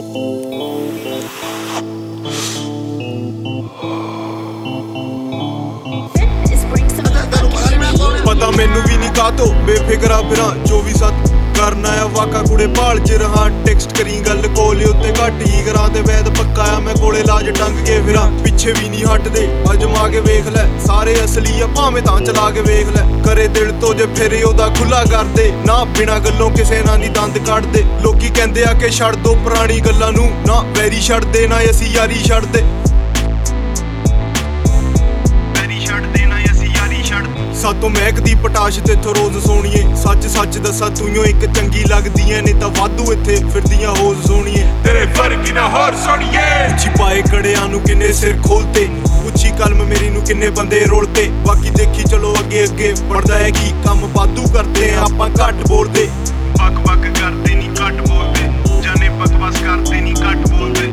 पता मैनू भी नहीं का तो बेफिक्रा फिरां 24/7 करना है वाका कुड़े भाल च रहां टेक्स्ट करी गल कोले उत्ते घट ही करा ते वैद पक्का आ मैं कोले लाज टंग के फिरां पिछे भी नहीं हटदे अजमा के वेख लै सारे असली आ भावें तां चला के वेख लै करे दिल तो जे फिर ओदा खुला कर दे ना बिना गल्लों किसे ना नी दंद कट दे लोकी कहंदे आ कि छड़ दो पुरानी गल्लां नू ना वैरी छड़ दे ना असी यारी छड़ दे सातों महकदी पटाश तेथों रोज सोणीए सच सच दसा तूं एक चंगी लगदी नहीं तां वाधू इत्थे फिरदियां होज सोणीए तेरे फर्क ना होर सोणीए उच्ची पाए कड़ियां नू किन्ने सिर खोलते उच्ची कलम मेरी नू किन्ने बंदे रोलते बाकी देखी चलो अगे अगे बढ़दा है कि कम वाधू करदे आपां घट बोलदे बक बक करदे नहीं घट बोलदे जाने बकवास करदे नहीं घट बोलदे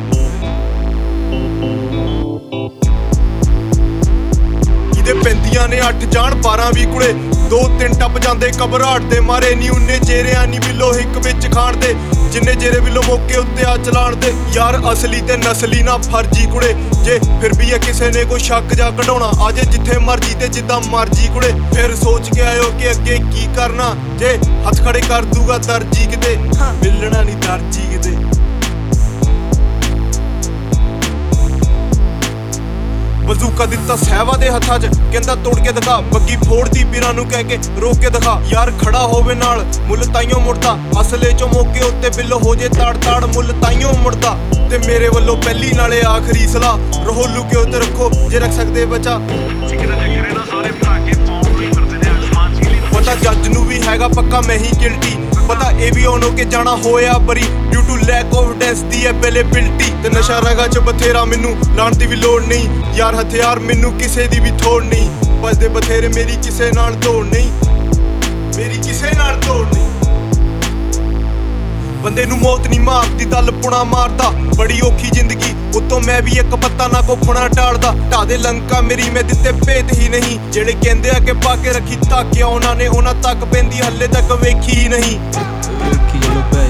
पैंदियां ने 8 जान 12 भी कुड़े 2-3 टप जांदे घबराहट दे मारे नी उन्ने चेहरियां नी बिलो हिक विच खाण दे जिन्ने चेहरे बिलो मौके उत्ते आ चलाण दे यार असली ते नसली ना फर्जी कुड़े जे फिर भी किसे ने कोई शक जा कढाउणा आजे जिथे मर्जी ते जिद्दां मर्जी कुड़े फिर सोच के आयो कि अगे की करना जे हथ खड़े कर दूगा दर्जी किते मिलना नहीं दर्जी किते बजूका दिता सहवा दे हत्था च कहंदा तोड़ के दिखा बग्गी फोड़दी पीरां नू कह के रोक के दिखा यार खड़ा होवे नाल मुल ताइयों मुड़दा असले चो मौके उत्ते बिल हो जे ताड़ ताड़ मुल ताइयों मुड़दा ते मेरे वल्लों पहली नाले आखरी सलाह रहोलू के उत्ते रखो जे रख सकदे बचा पता जज नू भी हैगा पक्का मैं ही गिल्टी पता ए भी होनो के जाना होया बरी due to lack of dense दी अवेलेबिलिटी ते नशा रगा च बथेरा मैनू लाण दी भी लोड़ नहीं यार हथियार मैनू किसे दी भी थोड़ नहीं बसदे बथेरे मेरी किसे नाल दौड़ नहीं मेरी किसे नाल दौड़ नहीं बंदे नू मौत नहीं मारदी दल पुणा मारदा बड़ी औखी जिंदगी उतों मैं भी एक पत्ता ना कोफना टालदा ढादे लंका मेरी मैं दिते भेत ही नहीं जेड़े कहंदे आ के पाके रखी ताकिया उन्हां ने उन्हां तक पेंदी हल्ले तक वेखी ही नहीं